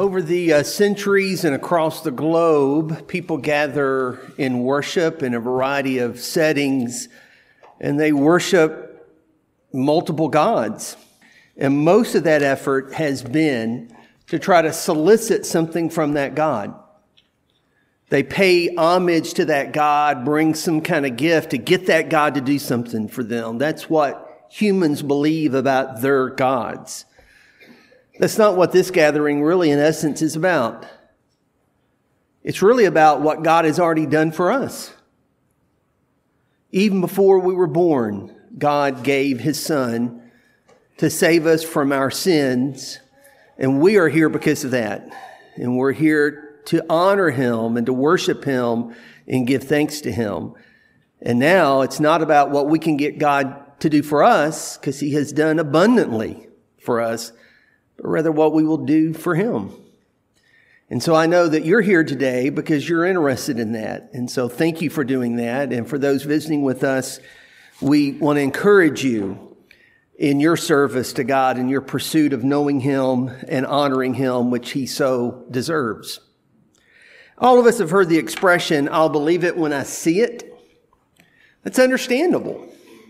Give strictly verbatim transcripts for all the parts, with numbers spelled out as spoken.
Over the uh, centuries and across the globe, people gather in worship in a variety of settings, and they worship multiple gods. And most of that effort has been to try to solicit something from that God. They pay homage to that God, bring some kind of gift to get that God to do something for them. That's what humans believe about their gods. That's not what this gathering really, in essence, is about. It's really about what God has already done for us. Even before we were born, God gave His Son to save us from our sins, and we are here because of that. And we're here to honor Him and to worship Him and give thanks to Him. And now it's not about what we can get God to do for us, because He has done abundantly for us, but rather what we will do for Him. And so I know that you're here today because you're interested in that. And so thank you for doing that. And for those visiting with us, we want to encourage you in your service to God, in your pursuit of knowing Him and honoring Him, which He so deserves. All of us have heard the expression, "I'll believe it when I see it." That's understandable.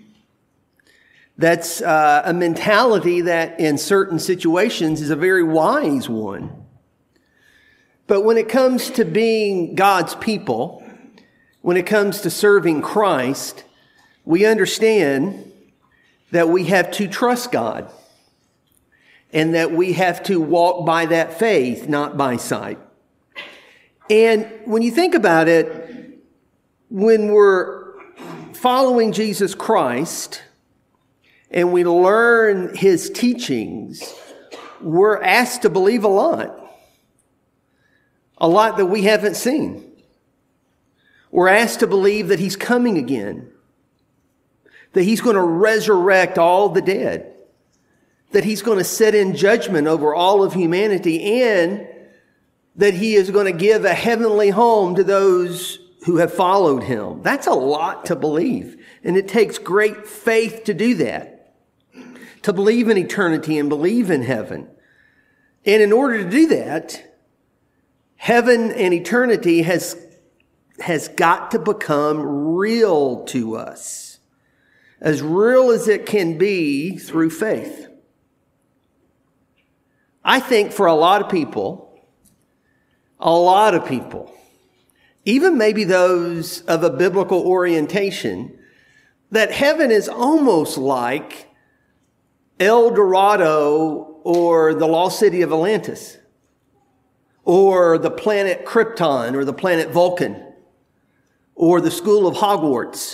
That's uh, a mentality that in certain situations is a very wise one. But when it comes to being God's people, when it comes to serving Christ, we understand that we have to trust God and that we have to walk by that faith, not by sight. And when you think about it, when we're following Jesus Christ and we learn His teachings, we're asked to believe a lot. A lot that we haven't seen. We're asked to believe that He's coming again. That He's going to resurrect all the dead. That He's going to set in judgment over all of humanity, and that He is going to give a heavenly home to those who have followed Him. That's a lot to believe. And it takes great faith to do that. To believe in eternity and believe in heaven. And in order to do that, heaven and eternity has, has got to become real to us. As real as it can be through faith. I think for a lot of people, a lot of people, even maybe those of a biblical orientation, that heaven is almost like El Dorado or the lost city of Atlantis, or the planet Krypton, or the planet Vulcan, or the school of Hogwarts.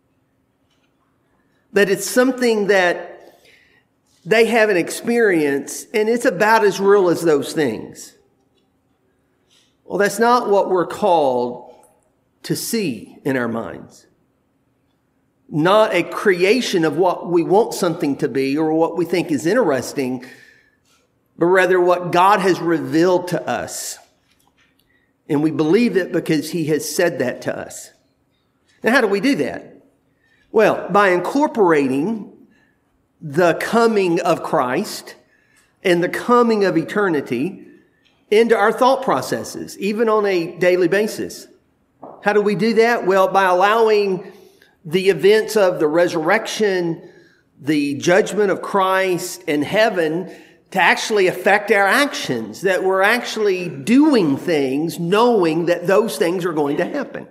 That it's something that they haven't experienced, and it's about as real as those things. Well, that's not what we're called to see in our minds. Not a creation of what we want something to be or what we think is interesting, but rather what God has revealed to us. And we believe it because He has said that to us. Now, how do we do that? Well, by incorporating the coming of Christ and the coming of eternity into our thought processes, even on a daily basis. How do we do that? Well, by allowing the events of the resurrection, the judgment of Christ, and heaven to actually affect our actions, that we're actually doing things knowing that those things are going to happen.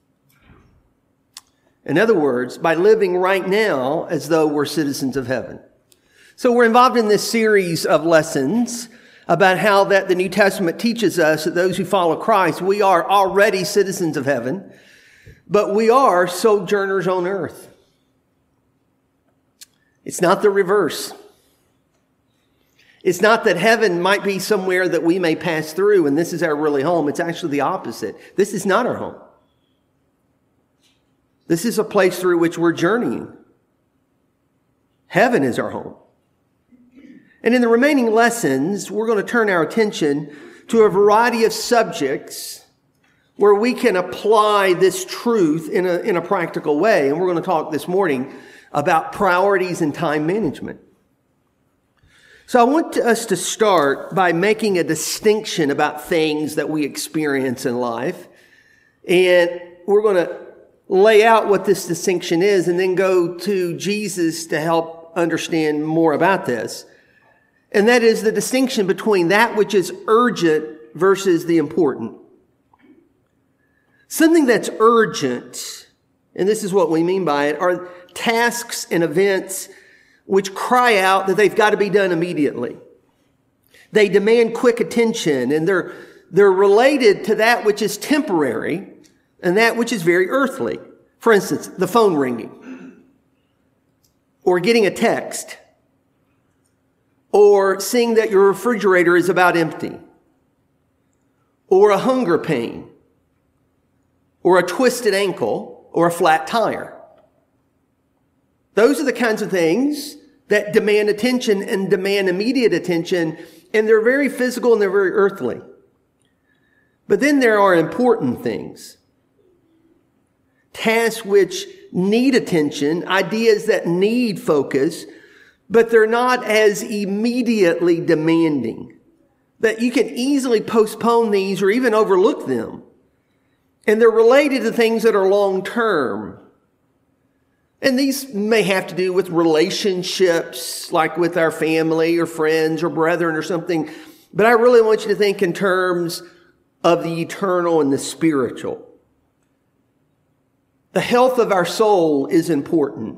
In other words, by living right now as though we're citizens of heaven. So we're involved in this series of lessons about how that the New Testament teaches us that those who follow Christ, we are already citizens of heaven, but we are sojourners on earth. It's not the reverse. It's not that heaven might be somewhere that we may pass through and this is our really home. It's actually the opposite. This is not our home. This is a place through which we're journeying. Heaven is our home. And in the remaining lessons, we're going to turn our attention to a variety of subjects where we can apply this truth in a, in a practical way. And we're going to talk this morning about priorities and time management. So I want us to start by making a distinction about things that we experience in life. And we're going to lay out what this distinction is and then go to Jesus to help understand more about this. And that is the distinction between that which is urgent versus the important. Something that's urgent, and this is what we mean by it, are tasks and events which cry out that they've got to be done immediately. They demand quick attention, and they're, they're related to that which is temporary and that which is very earthly. For instance, the phone ringing, or getting a text, or seeing that your refrigerator is about empty, or a hunger pain, or a twisted ankle, or a flat tire. Those are the kinds of things that demand attention and demand immediate attention, and they're very physical and they're very earthly. But then there are important things. Tasks which need attention, ideas that need focus, but they're not as immediately demanding. That you can easily postpone these or even overlook them. And they're related to things that are long-term. And these may have to do with relationships, like with our family or friends or brethren or something. But I really want you to think in terms of the eternal and the spiritual. The health of our soul is important.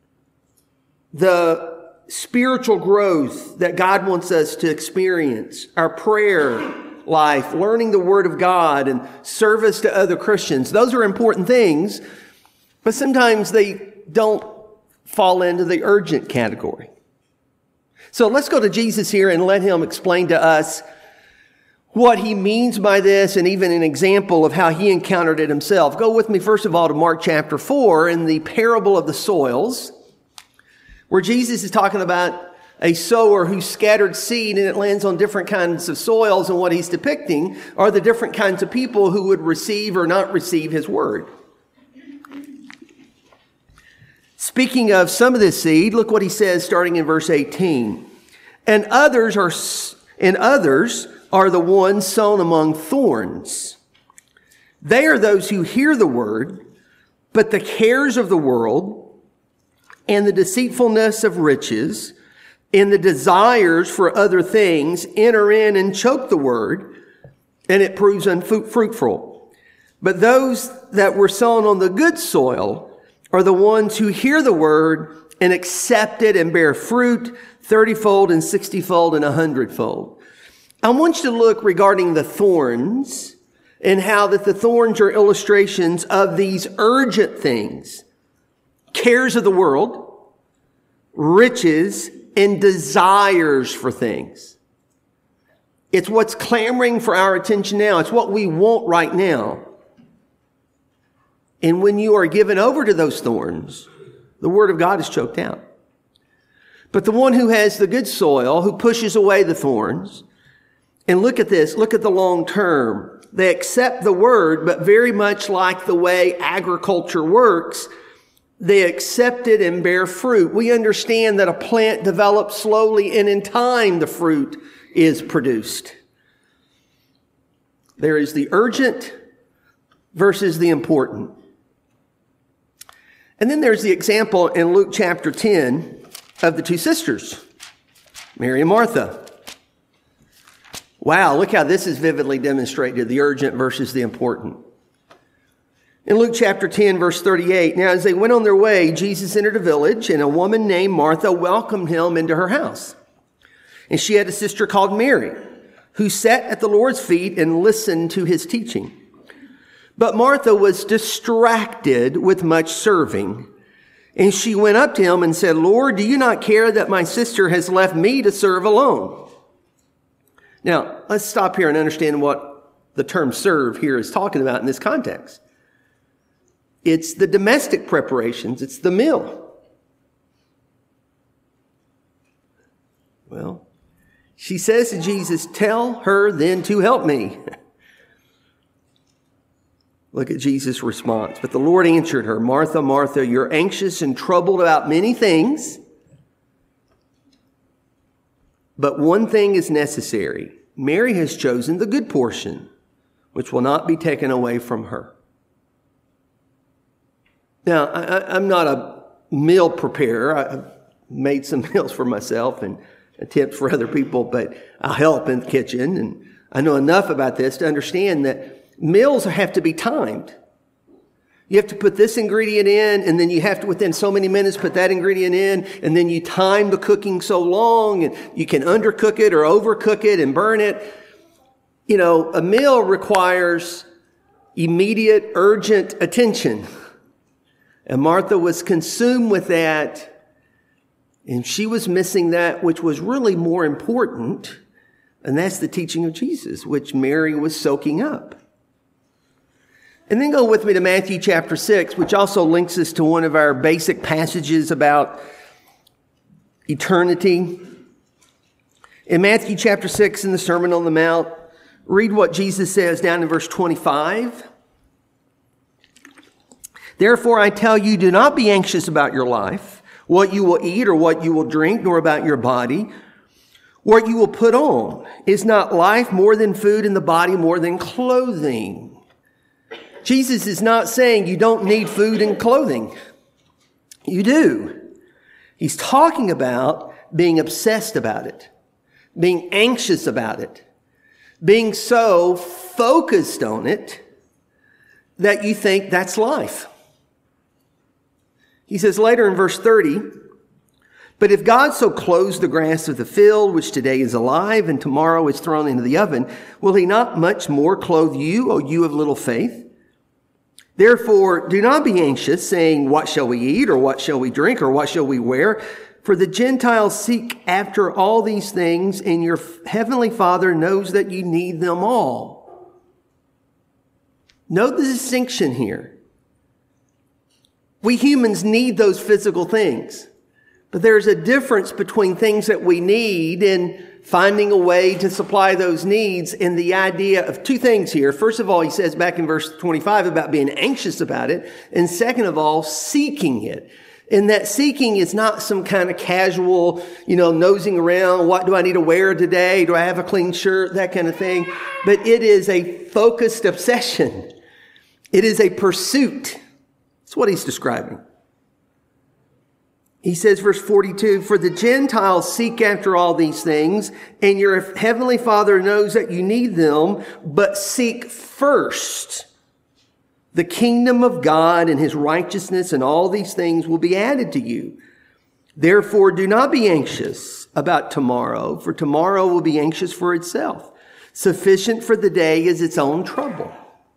The spiritual growth that God wants us to experience, our prayer life, learning the Word of God, and service to other Christians, those are important things, but sometimes they don't fall into the urgent category. So let's go to Jesus here and let him explain to us what he means by this and even an example of how he encountered it himself. Go with me, first of all, to Mark chapter four in the parable of the soils, where Jesus is talking about a sower who scattered seed and it lands on different kinds of soils, and what he's depicting are the different kinds of people who would receive or not receive his word. Speaking of some of this seed, look what he says starting in verse eighteen. And others are, and others are the ones sown among thorns. They are those who hear the word, but the cares of the world and the deceitfulness of riches and the desires for other things enter in and choke the word, and it proves unfruitful. But those that were sown on the good soil are the ones who hear the word and accept it and bear fruit thirty-fold and sixty-fold and a hundredfold. I want you to look regarding the thorns and how that the thorns are illustrations of these urgent things, cares of the world, riches, and desires for things. It's what's clamoring for our attention now. It's what we want right now. And when you are given over to those thorns, the word of God is choked out. But the one who has the good soil, who pushes away the thorns, and look at this, look at the long term. They accept the word, but very much like the way agriculture works, they accept it and bear fruit. We understand that a plant develops slowly, and in time the fruit is produced. There is the urgent versus the important. And then there's the example in Luke chapter ten of the two sisters, Mary and Martha. Wow, look how this is vividly demonstrated, the urgent versus the important. In Luke chapter ten, verse thirty-eight, now as they went on their way, Jesus entered a village, and a woman named Martha welcomed him into her house. And she had a sister called Mary, who sat at the Lord's feet and listened to his teaching. But Martha was distracted with much serving. And she went up to him and said, Lord, do you not care that my sister has left me to serve alone? Now, let's stop here and understand what the term serve here is talking about in this context. It's the domestic preparations. It's the meal. Well, she says to Jesus, tell her then to help me. Look at Jesus' response. But the Lord answered her, Martha, Martha, you're anxious and troubled about many things, But one thing is necessary. Mary has chosen the good portion, which will not be taken away from her. Now, I, I'm not a meal preparer. I've made some meals for myself and tips for other people, but I'll help in the kitchen. And I know enough about this to understand that meals have to be timed. You have to put this ingredient in, and then you have to, within so many minutes, put that ingredient in, and then you time the cooking so long, and you can undercook it or overcook it and burn it. You know, a meal requires immediate, urgent attention. And Martha was consumed with that, and she was missing that which was really more important, and that's the teaching of Jesus, which Mary was soaking up. And then go with me to Matthew chapter six, which also links us to one of our basic passages about eternity. In Matthew chapter six, in the Sermon on the Mount, read what Jesus says down in verse twenty-five. Therefore, I tell you, do not be anxious about your life, what you will eat or what you will drink, nor about your body, what you will put on. Is not life more than food and the body more than clothing? Jesus is not saying you don't need food and clothing. You do. He's talking about being obsessed about it, being anxious about it, being so focused on it that you think that's life. He says later in verse thirty, but if God so clothes the grass of the field, which today is alive and tomorrow is thrown into the oven, will he not much more clothe you, O you of little faith? Therefore, do not be anxious, saying, what shall we eat, or what shall we drink, or what shall we wear? For the Gentiles seek after all these things, and your heavenly Father knows that you need them all. Note the distinction here. We humans need those physical things, but there's a difference between things that we need and finding a way to supply those needs, and the idea of two things here. First of all, he says back in verse twenty-five about being anxious about it. And second of all, seeking it. And that seeking is not some kind of casual, you know, nosing around. What do I need to wear today? Do I have a clean shirt? That kind of thing. But it is a focused obsession. It is a pursuit. That's what he's describing. He says, verse forty-two, for the Gentiles seek after all these things, and your heavenly Father knows that you need them, but seek first the kingdom of God and his righteousness, and all these things will be added to you. Therefore, do not be anxious about tomorrow, for tomorrow will be anxious for itself. Sufficient for the day is its own trouble.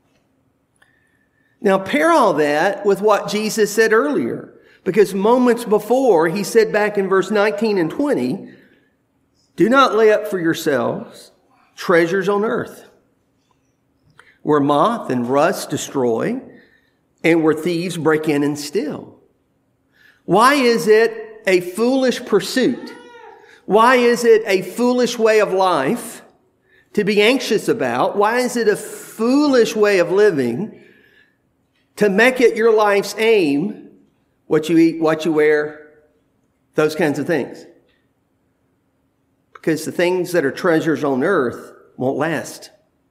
Now, pair all that with what Jesus said earlier. Because moments before, he said back in verse nineteen and twenty, do not lay up for yourselves treasures on earth, where moth and rust destroy, and where thieves break in and steal. Why is it a foolish pursuit? Why is it a foolish way of life to be anxious about? Why is it a foolish way of living to make it your life's aim? What you eat, what you wear, those kinds of things. Because the things that are treasures on earth won't last.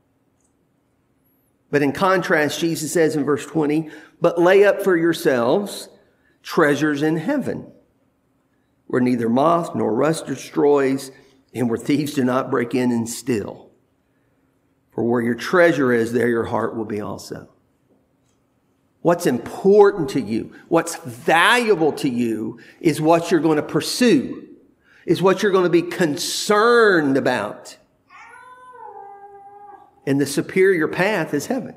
But in contrast, Jesus says in verse twenty, but lay up for yourselves treasures in heaven, where neither moth nor rust destroys, and where thieves do not break in and steal. For where your treasure is, there your heart will be also. What's important to you, what's valuable to you, is what you're going to pursue, is what you're going to be concerned about. And the superior path is heaven.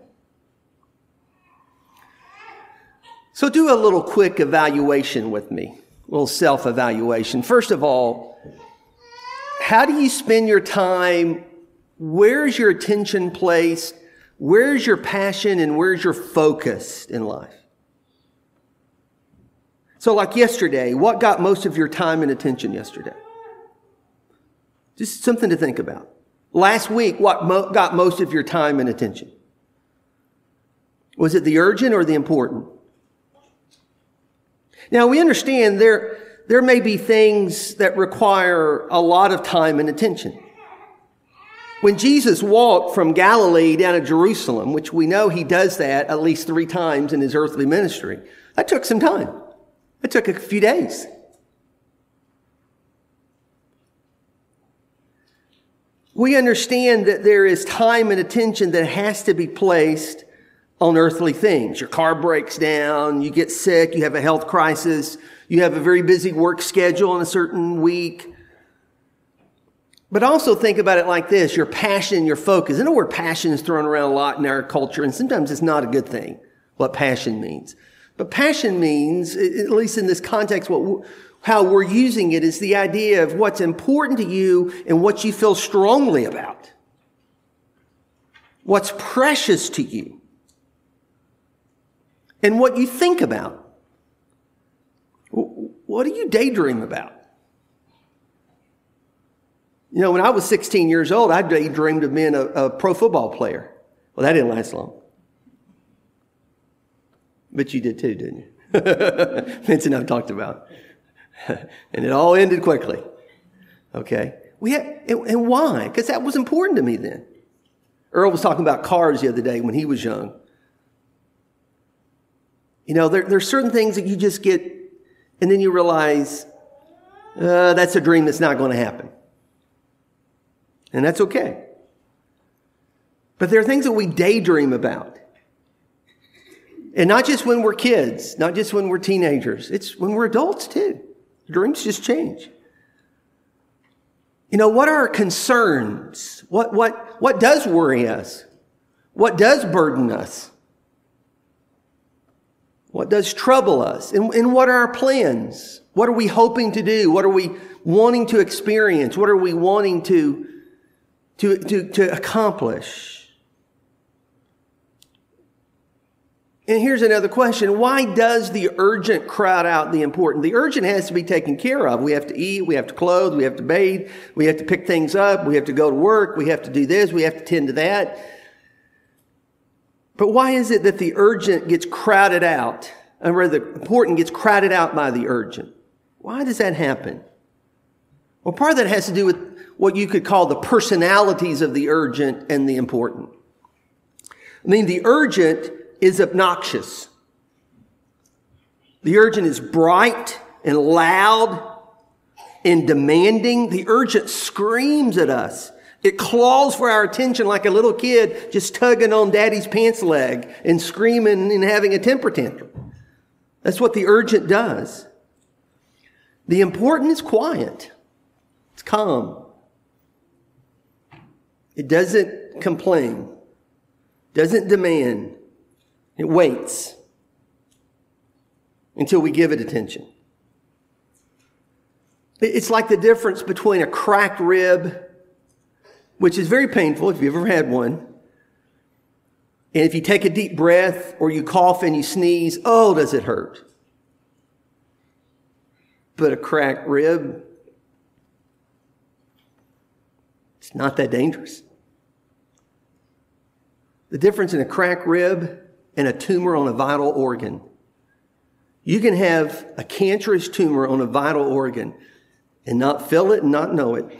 So do a little quick evaluation with me, a little self-evaluation. First of all, how do you spend your time? Where's your attention placed? Where's your passion and where's your focus in life? So like yesterday, what got most of your time and attention yesterday? Just something to think about. Last week, what mo- got most of your time and attention? Was it the urgent or the important? Now we understand there, there may be things that require a lot of time and attention. When Jesus walked from Galilee down to Jerusalem, which we know he does that at least three times in his earthly ministry, that took some time. It took a few days. We understand that there is time and attention that has to be placed on earthly things. Your car breaks down, you get sick, you have a health crisis, you have a very busy work schedule in a certain week. But also think about it like this, your passion, your focus. I know the word passion is thrown around a lot in our culture, and sometimes it's not a good thing, what passion means. But passion means, at least in this context, what how we're using it is the idea of what's important to you and what you feel strongly about. What's precious to you. And what you think about. What do you daydream about? You know, when I was sixteen years old, I daydreamed of being a, a pro football player. Well, that didn't last long. But you did too, didn't you? Vince and I talked about. And it all ended quickly. Okay? We had, and, and why? Because that was important to me then. Earl was talking about cars the other day when he was young. You know, there, there's certain things that you just get, and then you realize, uh, that's a dream that's not going to happen. And that's okay. But there are things that we daydream about. And not just when we're kids, not just when we're teenagers. It's when we're adults too. Dreams just change. You know, what are our concerns? What, what, what does worry us? What does burden us? What does trouble us? And, and what are our plans? What are we hoping to do? What are we wanting to experience? What are we wanting to To, to, to accomplish? And here's another question. Why does the urgent crowd out the important? The urgent has to be taken care of. We have to eat, we have to clothe, we have to bathe, we have to pick things up, we have to go to work, we have to do this, we have to tend to that. But why is it that the urgent gets crowded out? Or rather, the important gets crowded out by the urgent? Why does that happen? Well, part of that has to do with what you could call the personalities of the urgent and the important. I mean, the urgent is obnoxious. The urgent is bright and loud and demanding. The urgent screams at us. It claws for our attention like a little kid just tugging on daddy's pants leg and screaming and having a temper tantrum. That's what the urgent does. The important is quiet. It's calm. It doesn't complain, doesn't demand. It waits until we give it attention. It's like the difference between a cracked rib, which is very painful if you've ever had one, and if you take a deep breath or you cough and you sneeze, oh, does it hurt. But a cracked rib, it's not that dangerous. The difference in a cracked rib and a tumor on a vital organ. You can have a cancerous tumor on a vital organ and not feel it and not know it.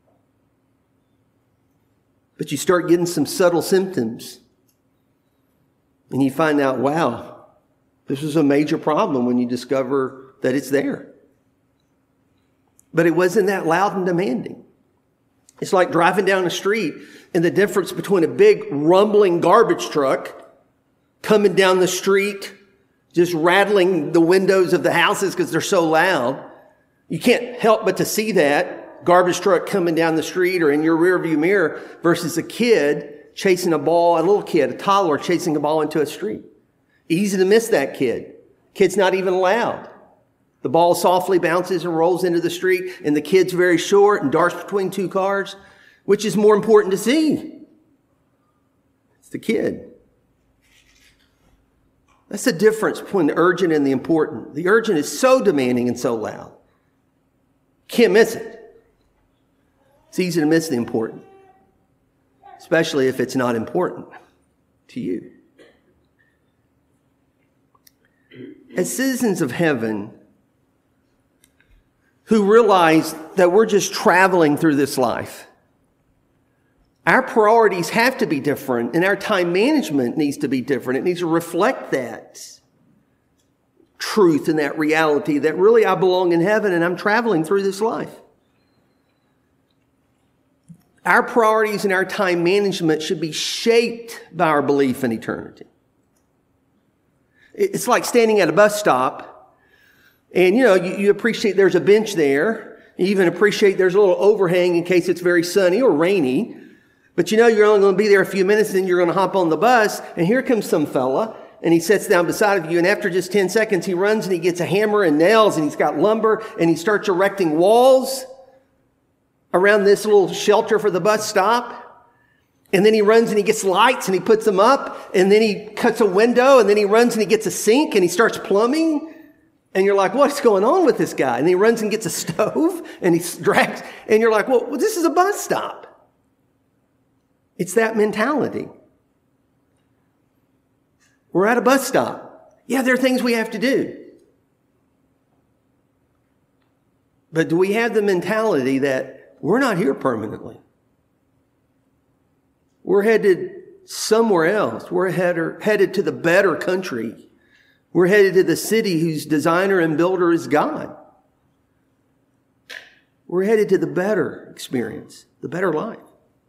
But you start getting some subtle symptoms. And you find out, wow, this is a major problem when you discover that it's there. But it wasn't that loud and demanding. It's like driving down the street and the difference between a big rumbling garbage truck coming down the street, just rattling the windows of the houses because they're so loud. You can't help but to see that garbage truck coming down the street or in your rearview mirror versus a kid chasing a ball, a little kid, a toddler chasing a ball into a street. Easy to miss that kid. Kid's not even loud. The ball softly bounces and rolls into the street, and the kid's very short and darts between two cars. Which is more important to see? It's the kid. That's the difference between the urgent and the important. The urgent is so demanding and so loud. Can't miss it. It's easy to miss the important, especially if it's not important to you. As citizens of heaven, who realize that we're just traveling through this life. Our priorities have to be different, and our time management needs to be different. It needs to reflect that truth and that reality that really I belong in heaven and I'm traveling through this life. Our priorities and our time management should be shaped by our belief in eternity. It's like standing at a bus stop and, you know, you, you appreciate there's a bench there. You even appreciate there's a little overhang in case it's very sunny or rainy. But you know you're only going to be there a few minutes and then you're going to hop on the bus and here comes some fella and he sits down beside of you and after just ten seconds he runs and he gets a hammer and nails and he's got lumber and he starts erecting walls around this little shelter for the bus stop. And then he runs and he gets lights and he puts them up and then he cuts a window and then he runs and he gets a sink and he starts plumbing. And you're like, what's going on with this guy? And he runs and gets a stove and he drags and you're like, well, this is a bus stop. It's that mentality. We're at a bus stop. Yeah, there are things we have to do. But do we have the mentality that we're not here permanently? We're headed somewhere else. We're headed, headed to the better country. We're headed to the city whose designer and builder is God. We're headed to the better experience, the better life.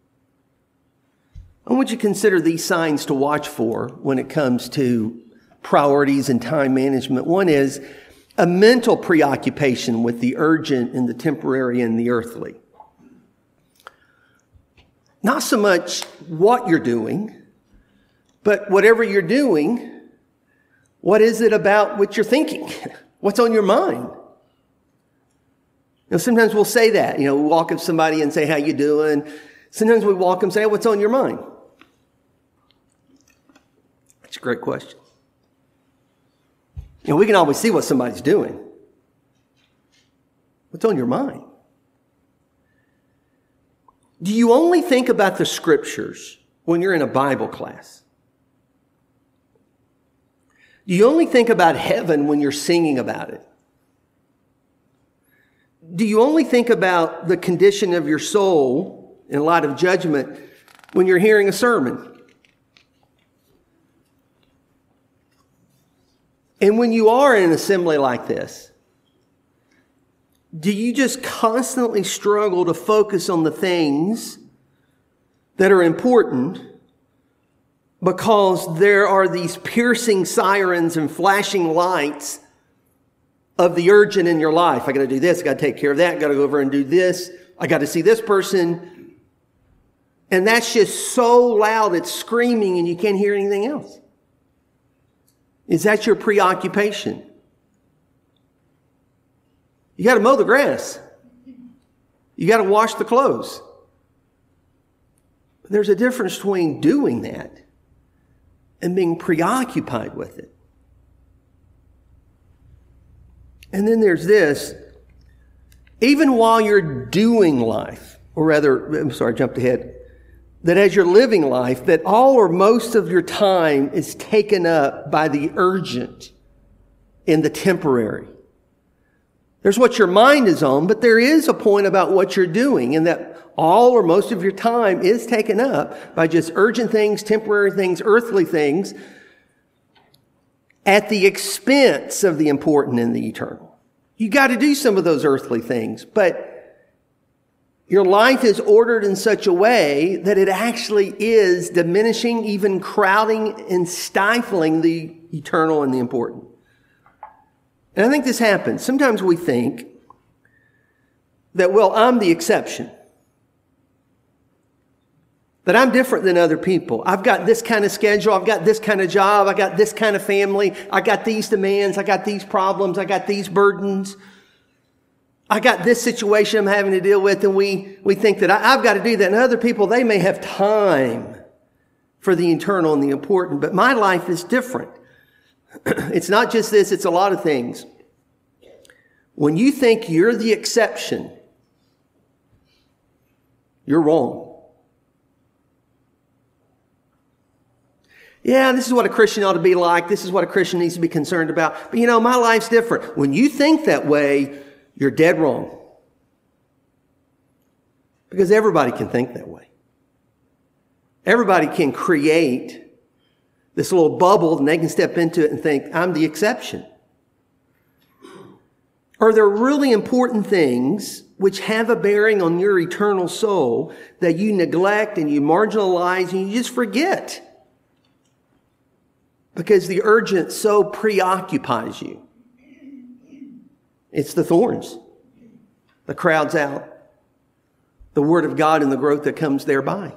I want you to consider these signs to watch for when it comes to priorities and time management. One is a mental preoccupation with the urgent and the temporary and the earthly. Not so much what you're doing, but whatever you're doing, what is it about what you're thinking? What's on your mind? You know, sometimes we'll say that. You know, we walk up to somebody and say, how you doing? Sometimes we walk up and say, what's on your mind? That's a great question. You know, we can always see what somebody's doing. What's on your mind? Do you only think about the scriptures when you're in a Bible class? Do you only think about heaven when you're singing about it? Do you only think about the condition of your soul in light of judgment when you're hearing a sermon? And when you are in an assembly like this, do you just constantly struggle to focus on the things that are important because there are these piercing sirens and flashing lights of the urgent in your life? I got to do this. I got to take care of that. I got to go over and do this. I got to see this person. And that's just so loud, it's screaming and you can't hear anything else. Is that your preoccupation? You got to mow the grass. You got to wash the clothes. But there's a difference between doing that and being preoccupied with it. And then there's this. Even while you're doing life, or rather, I'm sorry, I jumped ahead, that as you're living life, that all or most of your time is taken up by the urgent and the temporary. There's what your mind is on, but there is a point about what you're doing, and that all or most of your time is taken up by just urgent things, temporary things, earthly things, at the expense of the important and the eternal. You got to do some of those earthly things, but your life is ordered in such a way that it actually is diminishing, even crowding and stifling the eternal and the important. And I think this happens. Sometimes we think that, well, I'm the exception. That I'm different than other people. I've got this kind of schedule. I've got this kind of job. I got this kind of family. I got these demands. I got these problems. I got these burdens. I got this situation I'm having to deal with, and we, we think that I, I've got to do that. And other people, they may have time for the eternal and the important, but my life is different. It's not just this, it's a lot of things. When you think you're the exception, you're wrong. Yeah, this is what a Christian ought to be like. This is what a Christian needs to be concerned about. But you know, my life's different. When you think that way, you're dead wrong. Because everybody can think that way. Everybody can create this little bubble and they can step into it and think, I'm the exception. Are there really important things which have a bearing on your eternal soul that you neglect and you marginalize and you just forget? Because the urgent so preoccupies you. It's the thorns. The crowd's out. The Word of God and the growth that comes thereby.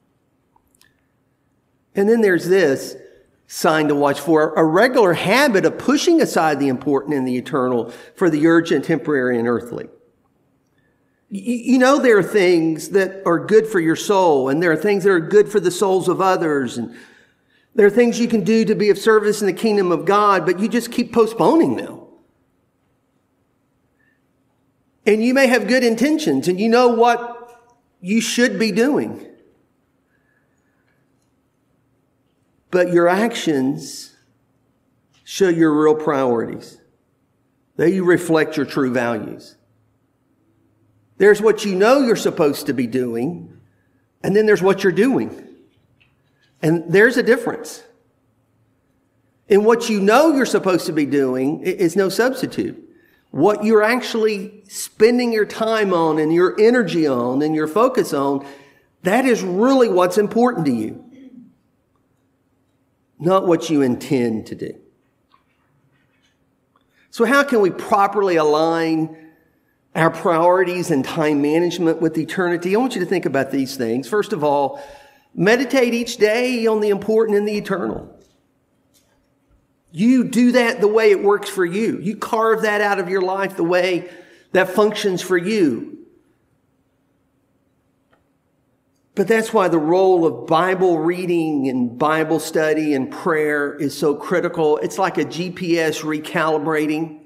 And then there's this sign to watch for, a regular habit of pushing aside the important and the eternal for the urgent, temporary, and earthly. You know there are things that are good for your soul, and there are things that are good for the souls of others, and there are things you can do to be of service in the kingdom of God, but you just keep postponing them. And you may have good intentions, and you know what you should be doing. But your actions show your real priorities. They reflect your true values. There's what you know you're supposed to be doing, and then there's what you're doing. And there's a difference. And what you know you're supposed to be doing is no substitute. What you're actually spending your time on and your energy on and your focus on, that is really what's important to you. Not what you intend to do. So how can we properly align our priorities and time management with eternity? I want you to think about these things. First of all, meditate each day on the important and the eternal. You do that the way it works for you. You carve that out of your life the way that functions for you. But that's why the role of Bible reading and Bible study and prayer is so critical. It's like a G P S recalibrating.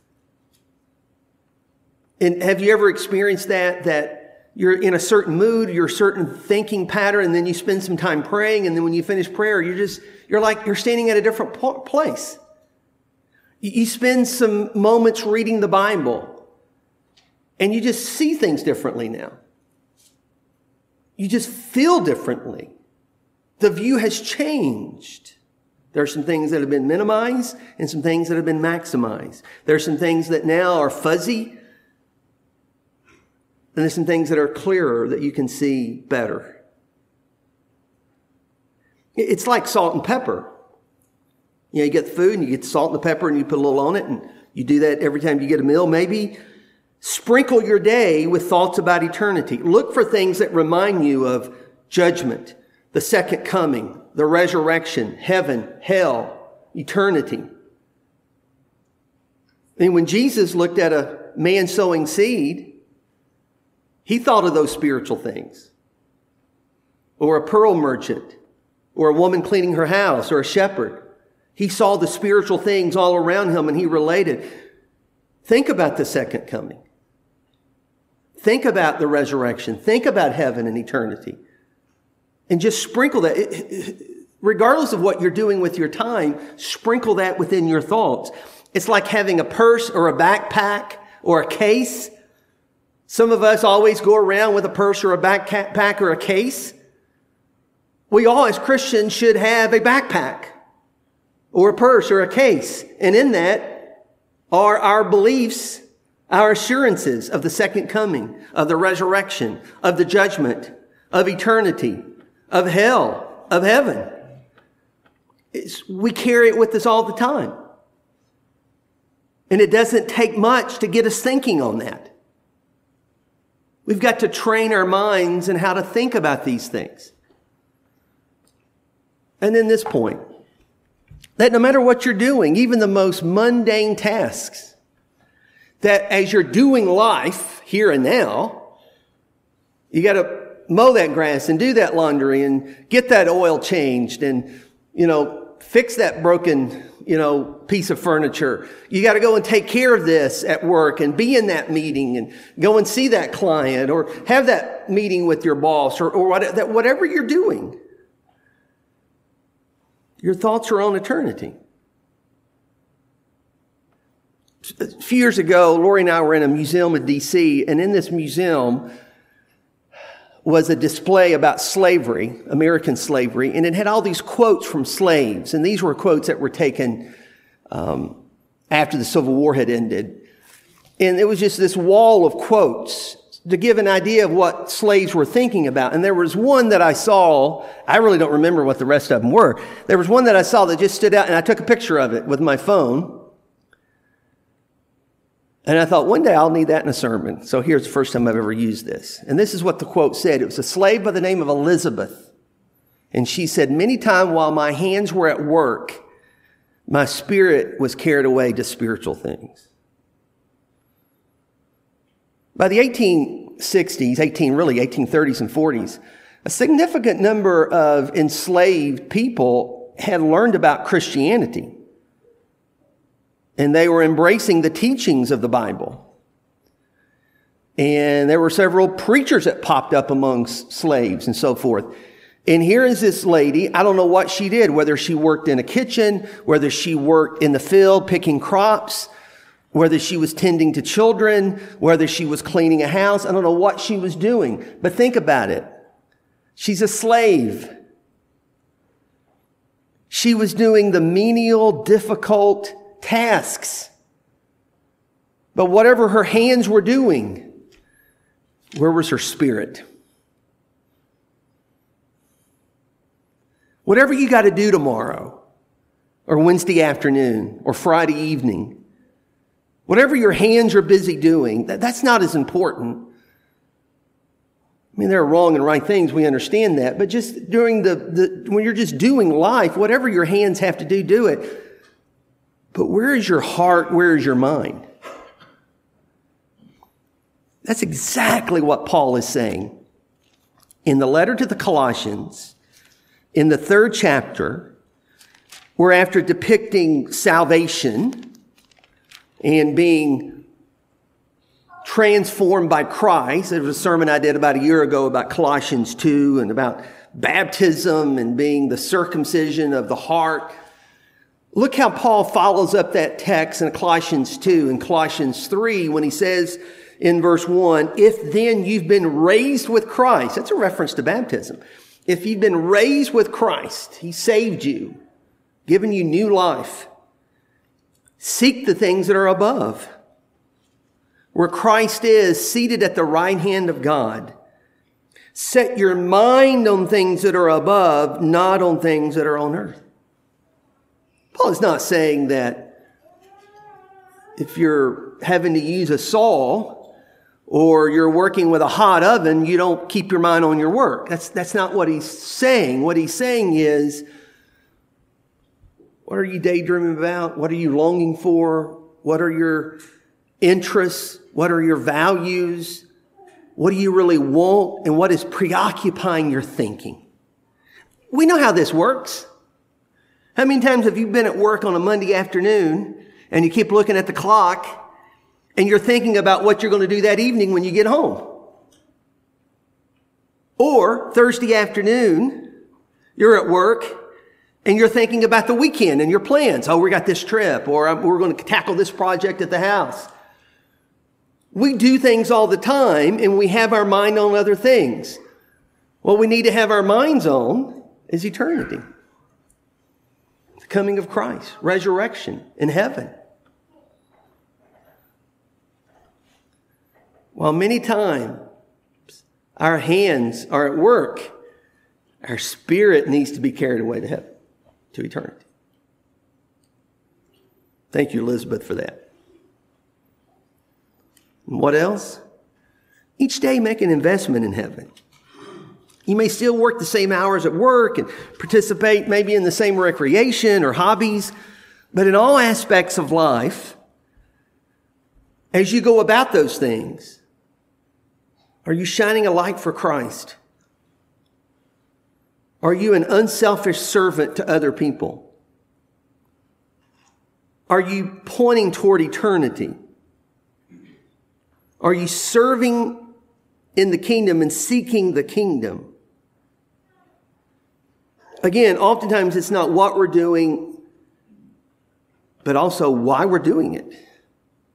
And have you ever experienced that, that you're in a certain mood, you're a certain thinking pattern, and then you spend some time praying, and then when you finish prayer, you're just, you're like, you're standing at a different place. You spend some moments reading the Bible, and you just see things differently now. You just feel differently. The view has changed. There are some things that have been minimized and some things that have been maximized. There are some things that now are fuzzy, and there's some things that are clearer that you can see better. It's like salt and pepper. You know, you get the food and you get the salt and the pepper and you put a little on it, and you do that every time you get a meal. Maybe sprinkle your day with thoughts about eternity. Look for things that remind you of judgment, the second coming, the resurrection, heaven, hell, eternity. And when Jesus looked at a man sowing seed, he thought of those spiritual things. Or a pearl merchant, or a woman cleaning her house, or a shepherd. He saw the spiritual things all around him and he related. Think about the second coming. Think about the resurrection. Think about heaven and eternity. And just sprinkle that. It, it, regardless of what you're doing with your time, sprinkle that within your thoughts. It's like having a purse or a backpack or a case. Some of us always go around with a purse or a backpack or a case. We all as Christians should have a backpack or a purse or a case. And in that are our beliefs, our assurances of the second coming, of the resurrection, of the judgment, of eternity, of hell, of heaven. It's, we carry it with us all the time. And it doesn't take much to get us thinking on that. We've got to train our minds in how to think about these things. And then this point, that no matter what you're doing, even the most mundane tasks, that as you're doing life here and now, you got to mow that grass and do that laundry and get that oil changed and, you know, fix that broken, you know, piece of furniture. You got to go and take care of this at work and be in that meeting and go and see that client or have that meeting with your boss or, or what, whatever you're doing. Your thoughts are on eternity. A few years ago, Lori and I were in a museum in D C, and in this museum was a display about slavery, American slavery, and it had all these quotes from slaves, and these were quotes that were taken um, after the Civil War had ended. And it was just this wall of quotes to give an idea of what slaves were thinking about. And there was one that I saw, I really don't remember what the rest of them were. There was one that I saw that just stood out, and I took a picture of it with my phone. And I thought, one day I'll need that in a sermon. So here's the first time I've ever used this. And this is what the quote said. It was a slave by the name of Elizabeth. And she said, many times while my hands were at work, my spirit was carried away to spiritual things. By the eighteen sixties, eighteen, really eighteen thirties and forties, a significant number of enslaved people had learned about Christianity. And they were embracing the teachings of the Bible. And there were several preachers that popped up amongst slaves and so forth. And here is this lady, I don't know what she did, whether she worked in a kitchen, whether she worked in the field picking crops, whether she was tending to children, whether she was cleaning a house. I don't know what she was doing. But think about it. She's a slave. She was doing the menial, difficult tasks. But whatever her hands were doing, where was her spirit? Whatever you got to do tomorrow, or Wednesday afternoon, or Friday evening, whatever your hands are busy doing, that, that's not as important. I mean, there are wrong and right things, we understand that, but just during the, the when you're just doing life, whatever your hands have to do, do it. But where is your heart? Where is your mind? That's exactly what Paul is saying. In the letter to the Colossians, in the third chapter, where after depicting salvation and being transformed by Christ, there was a sermon I did about a year ago about Colossians two and about baptism and being the circumcision of the heart. Look how Paul follows up that text in Colossians two and Colossians three when he says in verse one, if then you've been raised with Christ, that's a reference to baptism. If you've been raised with Christ, he saved you, given you new life. Seek the things that are above, where Christ is seated at the right hand of God. Set your mind on things that are above, not on things that are on earth. Paul is not saying that if you're having to use a saw or you're working with a hot oven, you don't keep your mind on your work. That's, that's not what he's saying. What he's saying is, what are you daydreaming about? What are you longing for? What are your interests? What are your values? What do you really want? And what is preoccupying your thinking? We know how this works. How many times have you been at work on a Monday afternoon and you keep looking at the clock and you're thinking about what you're going to do that evening when you get home? Or Thursday afternoon, you're at work and you're thinking about the weekend and your plans. Oh, we got this trip, or we're going to tackle this project at the house. We do things all the time and we have our mind on other things. What we need to have our minds on is eternity. The coming of Christ, resurrection in heaven. While many times our hands are at work, our spirit needs to be carried away to heaven, to eternity. Thank you, Elizabeth, for that. And what else? Each day make an investment in heaven. You may still work the same hours at work and participate maybe in the same recreation or hobbies, but in all aspects of life, as you go about those things, are you shining a light for Christ? Are you an unselfish servant to other people? Are you pointing toward eternity? Are you serving in the kingdom and seeking the kingdom? Again, oftentimes it's not what we're doing, but also why we're doing it.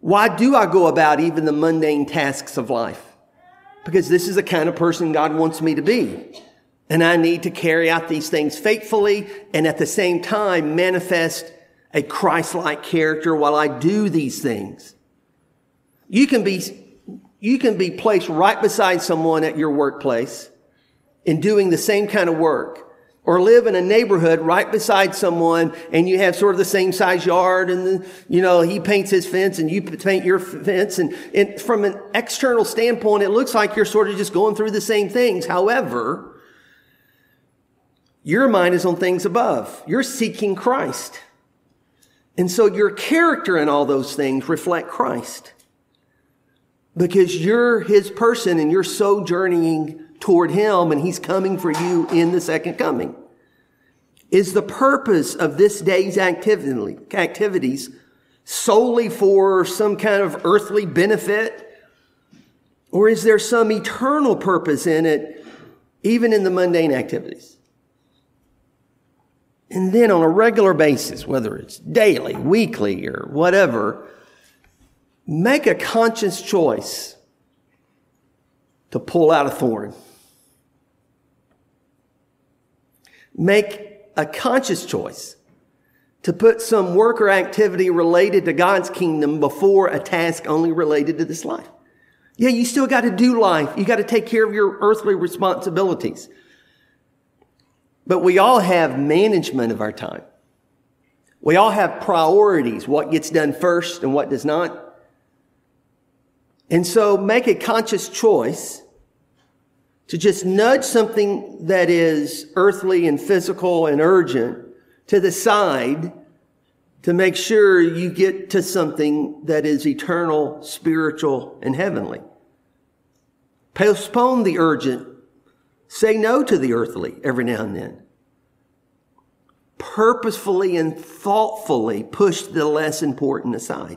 Why do I go about even the mundane tasks of life? Because this is the kind of person God wants me to be. And I need to carry out these things faithfully and at the same time manifest a Christ-like character while I do these things. You can be, you can be placed right beside someone at your workplace in doing the same kind of work, or live in a neighborhood right beside someone and you have sort of the same size yard and, the, you know, he paints his fence and you paint your fence. And, and from an external standpoint, it looks like you're sort of just going through the same things. However, your mind is on things above. You're seeking Christ. And so your character in all those things reflect Christ. Because you're his person and you're sojourning toward him and he's coming for you in the second coming. Is the purpose of this day's activity, activities solely for some kind of earthly benefit? Or is there some eternal purpose in it, even in the mundane activities? And then on a regular basis, whether it's daily, weekly, or whatever, make a conscious choice to pull out a thorn. Make a conscious choice to put some work or activity related to God's kingdom before a task only related to this life. Yeah, you still got to do life. You got to take care of your earthly responsibilities. But we all have management of our time. We all have priorities, what gets done first and what does not. And so make a conscious choice to just nudge something that is earthly and physical and urgent to the side to make sure you get to something that is eternal, spiritual, and heavenly. Postpone the urgent. Say no to the earthly every now and then. Purposefully and thoughtfully push the less important aside.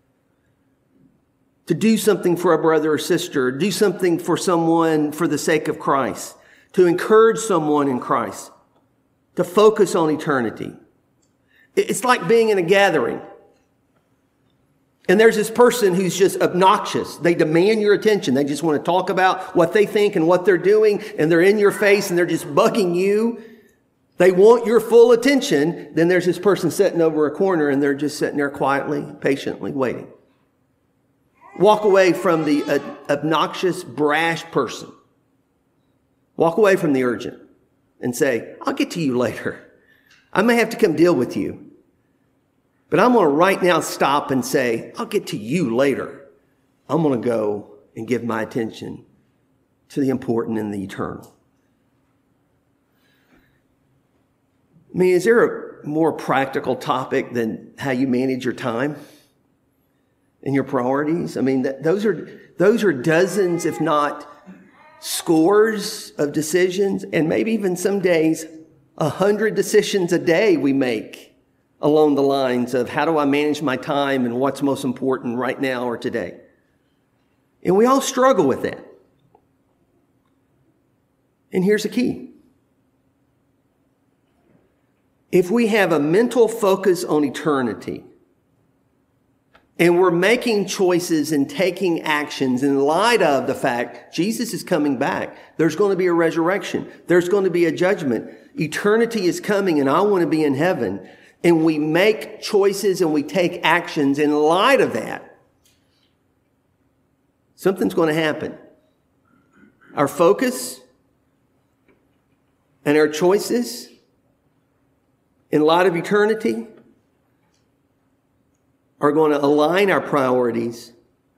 To do something for a brother or sister, do something for someone for the sake of Christ, to encourage someone in Christ, to focus on eternity. It's like being in a gathering. And there's this person who's just obnoxious. They demand your attention. They just want to talk about what they think and what they're doing, and they're in your face and they're just bugging you. They want your full attention. Then there's this person sitting over a corner and they're just sitting there quietly, patiently waiting. Walk away from the uh, obnoxious, brash person. Walk away from the urgent and say, I'll get to you later. I may have to come deal with you. But I'm going to right now stop and say, I'll get to you later. I'm going to go and give my attention to the important and the eternal. I mean, is there a more practical topic than how you manage your time and your priorities? I mean, that, those are those are dozens, if not scores of decisions, and maybe even some days, a hundred decisions a day we make along the lines of how do I manage my time and what's most important right now or today. And we all struggle with that. And here's the key. If we have a mental focus on eternity, and we're making choices and taking actions in light of the fact Jesus is coming back, there's going to be a resurrection, there's going to be a judgment, eternity is coming and I want to be in heaven, and we make choices and we take actions in light of that, something's going to happen. Our focus and our choices in light of eternity are going to align our priorities.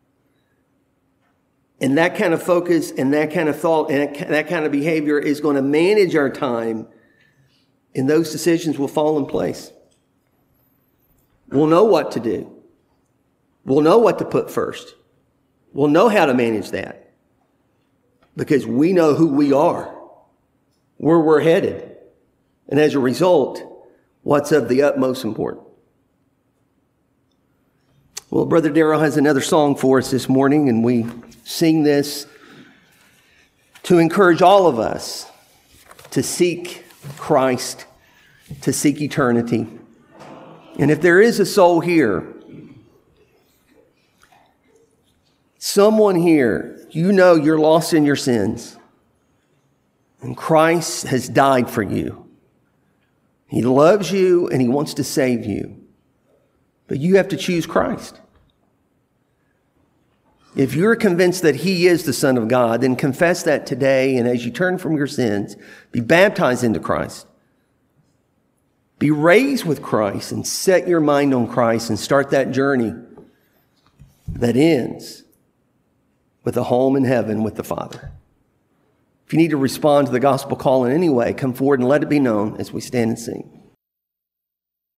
And that kind of focus and that kind of thought and that kind of behavior is going to manage our time, and those decisions will fall in place. We'll know what to do. We'll know what to put first. We'll know how to manage that because we know who we are, where we're headed, and as a result, what's of the utmost importance. Well, Brother Darrell has another song for us this morning, and we sing this to encourage all of us to seek Christ, to seek eternity. And if there is a soul here Someone here, you know you're lost in your sins, and Christ has died for you. He loves you and he wants to save you. But you have to choose Christ. If you're convinced that he is the Son of God, then confess that today, and as you turn from your sins, be baptized into Christ. Be raised with Christ and set your mind on Christ and start that journey that ends with a home in heaven with the Father. If you need to respond to the gospel call in any way, come forward and let it be known as we stand and sing.